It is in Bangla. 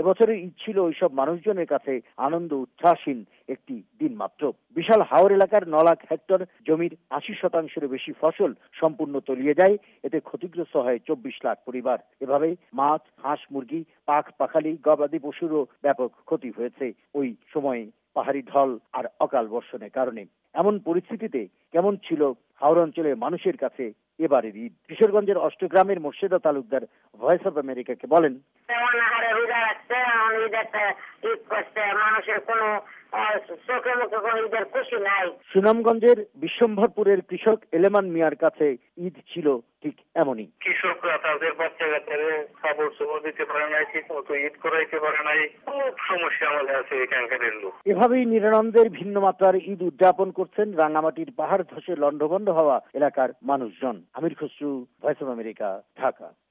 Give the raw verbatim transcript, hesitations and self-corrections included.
এবছরের ঈদ ছিল ওইসব মানুষজনের কাছে আনন্দ উচ্ছ্বাসহীন একটি দিন মাত্র। বিশাল হাওর এলাকার ন লাখ হেক্টর জমির আশি শতাংশের বেশি ফসল সম্পূর্ণ তলিয়ে যায়। এতে ক্ষতিগ্রস্ত হয় চব্বিশ লাখ পরিবার। এভাবে মাছ, হাঁস, মুরগি, পাখ পাখালি, গবাদি পশুরও ব্যাপক ক্ষতি হয়েছে ওই সময়ে পাহাড়ি ঢল আর অকাল বর্ষণের কারণে। এমন পরিস্থিতিতে কেমন ছিল হাওর অঞ্চলের মানুষের কাছে এবারের ঈদ? কিশোরগঞ্জের অষ্টগ্রামের মোর্শেদা তালুকদার ভয়েস অব আমেরিকাকে বলেন, তেমন হারে রোজা রাখছে, ঈদেরটা ঈদ করছে, মানুষের কোনো চোখে মুখে কোনো ঈদের খুশি নাই। সুনামগঞ্জের বিশ্বম্ভরপুরের কৃষক এলেমান মিয়ার কাছে ঈদ ছিল ঠিক এমনই। কৃষকরা তাদের বাচ্চা কাচ্চারে কাপড় চোপড় দিতে পারে নাই, ঠিক মতো ঈদ করাইতে পারে নাই, খুব সমস্যা আমাদের আছে এখানকার লোক। এভাবেই নিরানন্দের ভিন্ন মাত্রার ঈদ উদযাপন করছেন রাঙামাটির পাহাড় ধসে লন্ডভন্ড হওয়া এলাকার মানুষজন। Amir Khasru, voice of America, Dhaka.